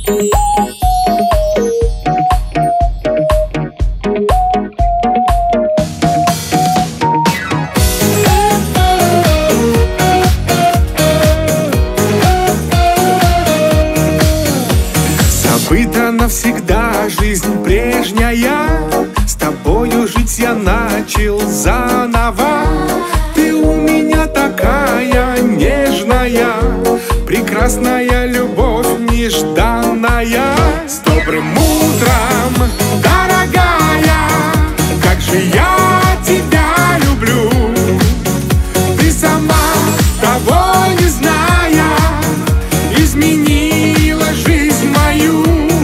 Забыта навсегда жизнь прежняя, с тобою жить я начал заново. Ты у меня такая нежная, прекрасная любовь нежданная. С добрым утром, дорогая, как же я тебя люблю. Ты сама, того не зная, изменила жизнь мою.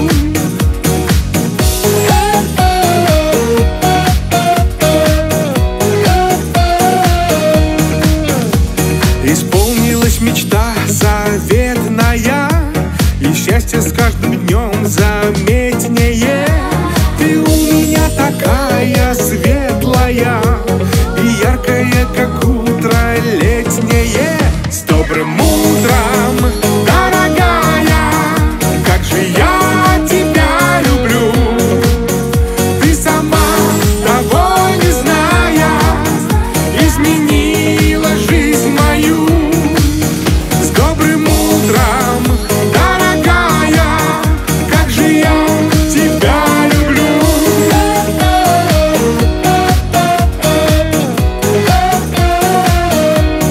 Исполнилась мечта заветная, и счастье с каждым днем заметнее. Ты у меня такая светлая и яркая, как утро летнее. С добрым утром, дорогая, как же я тебя люблю. Ты сама, того не зная, изменила жизнь мою. С добрым утром, дорогая, как же я тебя люблю.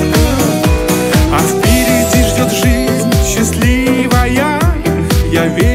А впереди ждет жизнь счастливая. Я верю